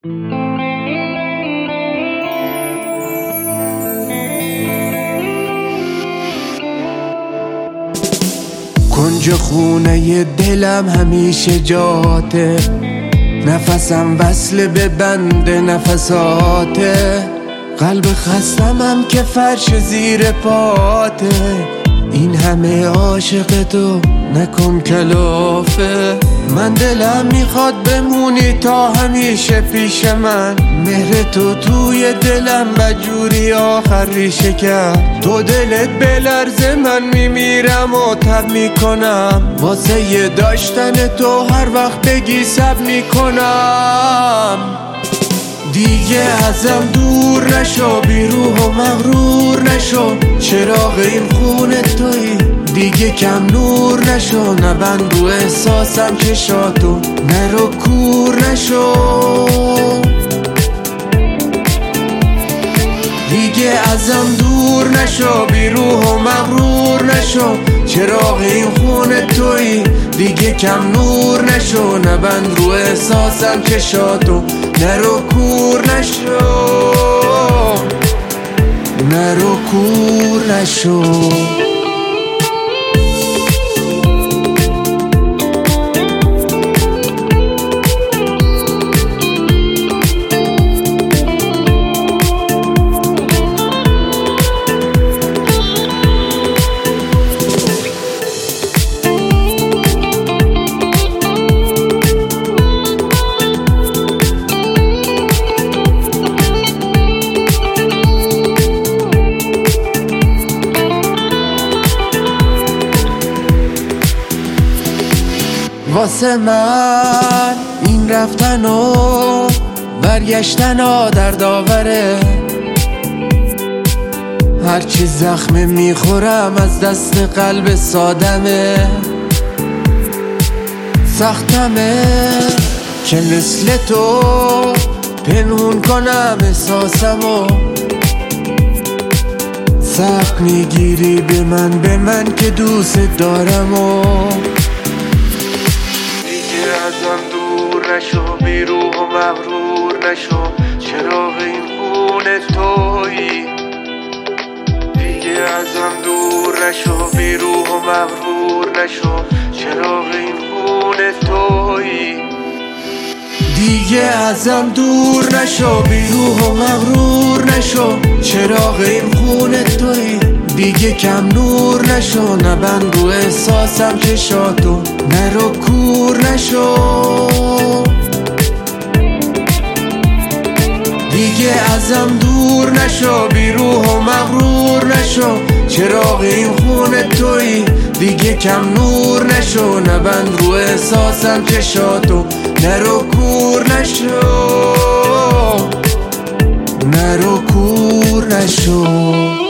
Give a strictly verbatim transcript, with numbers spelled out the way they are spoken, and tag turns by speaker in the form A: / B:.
A: کنج خونه دلم همیشه جاته، نفسم وصل به بند نفساته، قلب خستمم که فرش زیر پاته، این همه عاشق تو نکن کلافه، من دلم میخواد بمونی تا همیشه پیش من، مهر تو توی دلم بدجوری آخر ریشه کرد، تو دلت بلرزه من میمیرم و تب میکنم، واسه یه داشتن تو هر وقت بگی سب میکنم، دیگه ازم دور نشو، بی روح و مغرور نشو، چراغ این خونه تویی دیگه کم نور نشو، نبند رو احساسم چشاتو نرو کور نشو، دیگه ازم دور نشو، بی روح و مغرور نشو، چراغ این خونه تویی دیگه کم نور نشو، نبند رو احساسم چشاتو نرو کور نشو، نرو کور نشو. واسه من این رفتن و برگشتن ها درد آوره، هرچی زخمه میخورم از دست قلب سادمه، سختمه که مثل تو پنهون کنم احساسمو، سخت میگیری به من به من که دوست دارم و ازم دور نشو، بی روح و مغرور نشو، چراغ این خونه تویی دیگه ازم دور نشو، بی روح و مغرور نشو، چراغ این خونه تویی دیگه ازم دور نشو، بی روح و مغرور نشو، چراغ این خونه تویی دیگه کم نور نشو، نبند رو احساسم چشاتو نرو کور نشو، دیگه ازم دور نشو، بی روح و مغرور نشو، چراغ این خونه تویی دیگه کم نور نشو، نبند رو احساسم چشاتو نرو کور نشو، نرو کور نشو.